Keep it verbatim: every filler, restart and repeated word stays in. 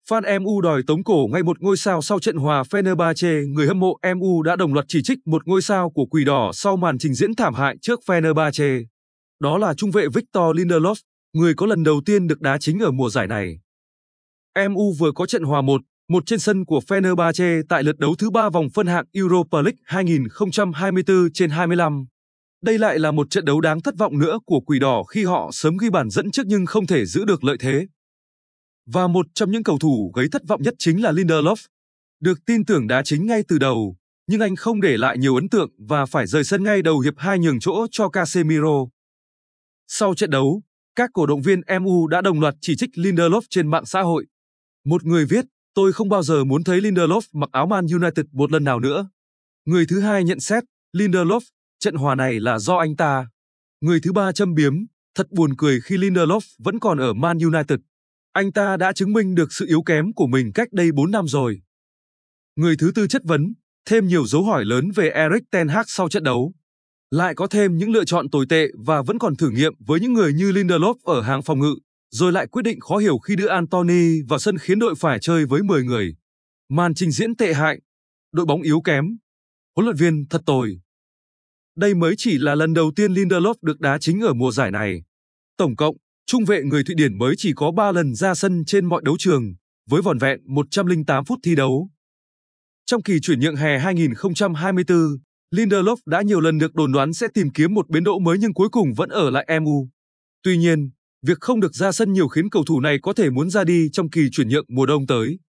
Fan em u đòi tống cổ ngay một ngôi sao sau trận hòa Fenerbahce. Người hâm mộ em u đã đồng loạt chỉ trích một ngôi sao của Quỷ Đỏ sau màn trình diễn thảm hại trước Fenerbahce. Đó là trung vệ Victor Lindelof, người có lần đầu tiên được đá chính ở mùa giải này. em u vừa có trận hòa một một trên sân của Fenerbahce tại lượt đấu thứ ba vòng phân hạng Europa League hai không hai tư trên hai mươi lăm. Đây lại là một trận đấu đáng thất vọng nữa của Quỷ Đỏ khi họ sớm ghi bàn dẫn trước nhưng không thể giữ được lợi thế. Và một trong những cầu thủ gây thất vọng nhất chính là Lindelof. Được tin tưởng đá chính ngay từ đầu, nhưng anh không để lại nhiều ấn tượng và phải rời sân ngay đầu hiệp hai nhường chỗ cho Casemiro. Sau trận đấu, các cổ động viên em u đã đồng loạt chỉ trích Lindelof trên mạng xã hội. Một người viết, tôi không bao giờ muốn thấy Lindelof mặc áo Man United một lần nào nữa. Người thứ hai nhận xét, Lindelof, trận hòa này là do anh ta. Người thứ ba châm biếm, thật buồn cười khi Lindelof vẫn còn ở Man United. Anh ta đã chứng minh được sự yếu kém của mình cách đây bốn năm rồi. Người thứ tư chất vấn, thêm nhiều dấu hỏi lớn về Erik ten Hag sau trận đấu. Lại có thêm những lựa chọn tồi tệ và vẫn còn thử nghiệm với những người như Lindelof ở hàng phòng ngự, rồi lại quyết định khó hiểu khi đưa Antony vào sân khiến đội phải chơi với mười người. Màn trình diễn tệ hại, đội bóng yếu kém, huấn luyện viên thật tồi. Đây mới chỉ là lần đầu tiên Lindelof được đá chính ở mùa giải này. Tổng cộng, trung vệ người Thụy Điển mới chỉ có ba lần ra sân trên mọi đấu trường, với vỏn vẹn một trăm lẻ tám phút thi đấu. Trong kỳ chuyển nhượng hè hai không hai tư, Lindelof đã nhiều lần được đồn đoán sẽ tìm kiếm một bến đỗ mới nhưng cuối cùng vẫn ở lại em u. Tuy nhiên, việc không được ra sân nhiều khiến cầu thủ này có thể muốn ra đi trong kỳ chuyển nhượng mùa đông tới.